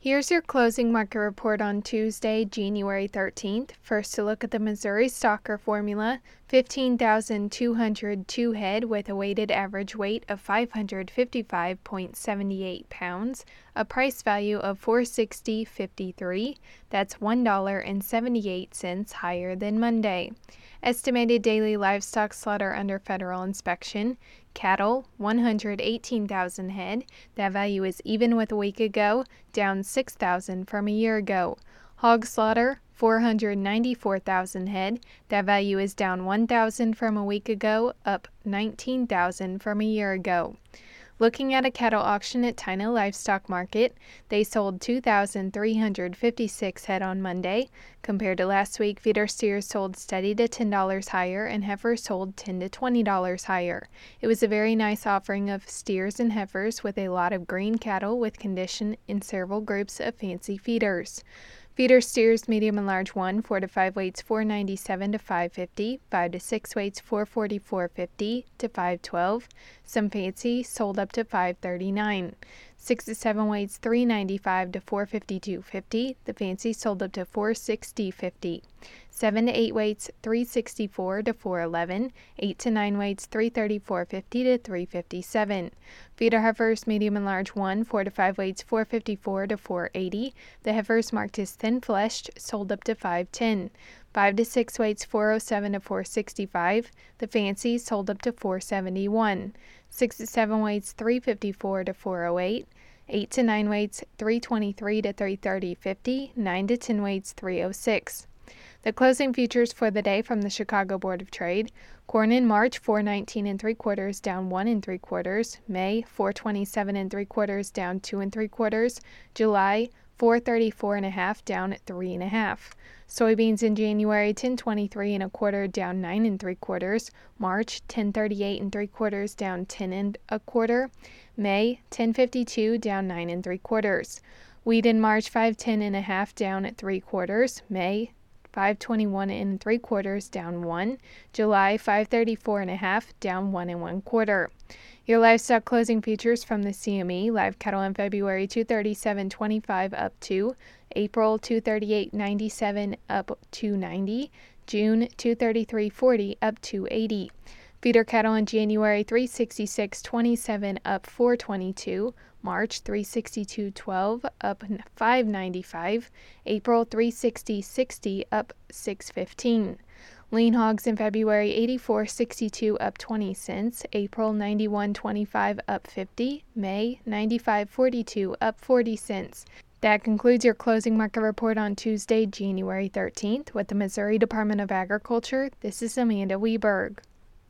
Here's your closing market report on Tuesday, January 13th. First, to look at the Missouri Stalker formula, 15,202 head with a weighted average weight of 555.78 pounds, a price value of $460.53. That's $1.78 higher than Monday. Estimated daily livestock slaughter under federal inspection. Cattle, 118,000 head. That value is even with a week ago, down 6,000 from a year ago. Hog slaughter, 494,000 head. That value is down 1,000 from a week ago, up 19,000 from a year ago. Looking at a cattle auction at China Livestock Market, they sold 2,356 head on Monday. Compared to last week, feeder steers sold steady to $10 higher and heifers sold $10 to $20 higher. It was a very nice offering of steers and heifers with a lot of green cattle with condition in several groups of fancy feeders. Feeder steers, medium and large 1, 4 to 5 weights $497 to $550, 5 to 6 weights $444.50 to $512. Some fancy sold up to $539. 6 to 7 weights $395 to $452.50. The fancy sold up to $460.50. 7 to 8 weights $364 to $411. 8 to 9 weights $334.50 to $357. Feeder heifers, medium and large 1, 4 to 5 weights $454 to $480. The heifers marked as thin-fleshed sold up to $510. 5 to 6 weights $407 to $465. The fancies sold up to $471. 6 to 7 weights $354 to $408. 8 to 9 weights $323 to $330.50. 9 to 10 weights $306. The closing futures for the day from the Chicago Board of Trade: corn in March $419 3/4 down 1 3/4. May $427 3/4 down 2 3/4. July $434 1/2 down 3 1/2. Soybeans in January $10.23 1/4 down 9 3/4. March $10.38 3/4 down 10 1/4. May $10.52 down 9 3/4. Wheat in March $510 1/2 down 3/4. May $521 3/4 down 1. July $534 1/2 down 1 1/4. Your livestock closing futures from the CME: live cattle in February 237.25 up 2, April 238.97 up 290, June 233.40 up 280. Feeder cattle in January 366.27 up 422, March 362.12 up 595, April 360.60 up 615. Lean hogs in February 84.62 up 20 cents, April 91.25 up 50, May 95.42 up 40 cents. That concludes your closing market report on Tuesday, January 13th with the Missouri Department of Agriculture. This is Amanda Weberg.